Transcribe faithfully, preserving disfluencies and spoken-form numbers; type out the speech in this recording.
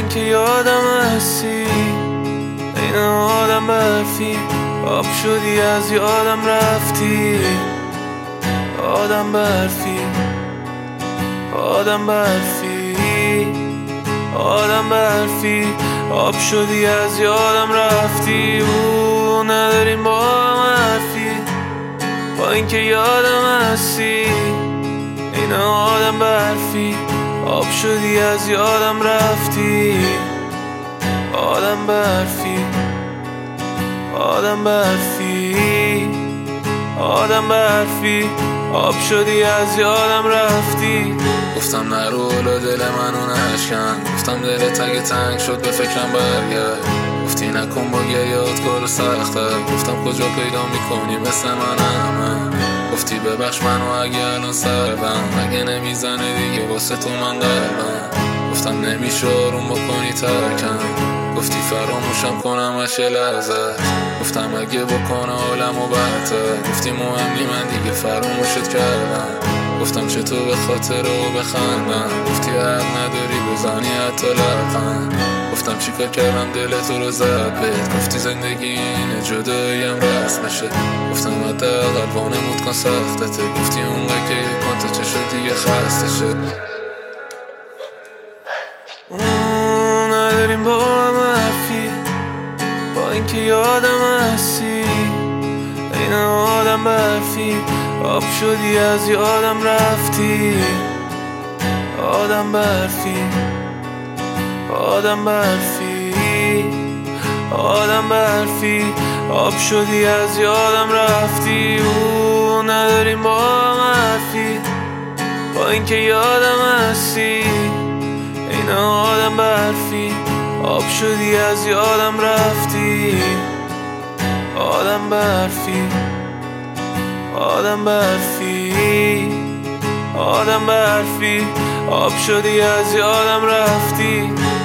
اینکه یادم هستی، این آدم برفی، آب شدی از یادم رفتی. آدم برفی، آدم برفی، آدم برفی، آب شدی از یادم رفتی. او نداریم با هم حرفی، با اینکه یادم هستی، این آدم برفی، آب شدی از یادم رفتی. آدم برفی، آدم برفی، آدم برفی، آب شدی از یادم رفتی. گفتم نرو الا دل منو نشکن، گفتم دلت اگه تنگ شد به فکرم برگرد. گفتی نکن با گریات کارو سخته، گفتم کجا پیدا میکنی مثل منم. گفتی ببخش منو اگه الان سردم، اگه نمیزنه دیگه واسه تو من قلبم. گفتم نمیشه آروم بکنی ترکم، گفتی فراموشم کنم از یه لحظه. گفتم اگه بکنه حالمو بهتر، گفتی مهمی من دیگه فراموشت کردم. گفتم چطور به خاطر و بخندم، گفتی حق نداری بزنی حتی لبخند. گفتم چیکار کردم دلت رو زد بهت، گفتی زندگی اینه جداییم رسمشه. گفتم حداقل وانمود کن سختته، گفتی اونقدر که کن تا چه شد دیگه خسته شد. نداریم با هم حرفی، با اینکه یادم هستی، این آدم برفی، آب شدی از یادم رفتی. آدم برفی، آدم برفی، آدم برفی، آب شدی از یادم رفتی. او نداریم با هم حرفی، با اینکه یادم هستی، این آدم برفی، آب شدی از یادم رفتی. آدم برفی، آدم برفی، آدم برفی، آب شدی از یادم رفتی.